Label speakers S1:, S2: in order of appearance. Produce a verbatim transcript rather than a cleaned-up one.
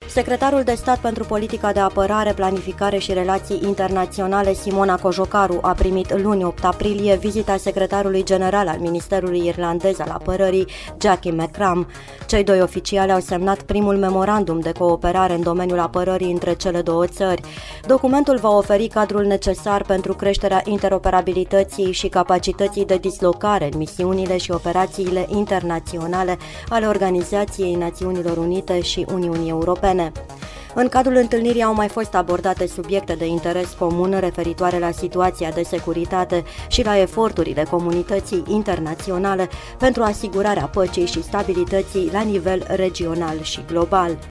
S1: Secretarul de stat pentru politica de apărare, planificare și relații internaționale, Simona Cojocaru, a primit luni opt aprilie vizita secretarului general al Ministerului Irlandez al Apărării, Jackie McCrum. Cei doi oficiali au semnat primul memorandum de cooperare în domeniul apărării între cele două țări. Documentul va oferi cadrul necesar pentru creșterea interoperabilității și capacității de dislocare în misiunile și operațiile internaționale ale Organizației Națiunilor Unite și Uniunii Europene. În cadrul întâlnirii au mai fost abordate subiecte de interes comun referitoare la situația de securitate și la eforturile comunității internaționale pentru asigurarea păcii și stabilității la nivel regional și global.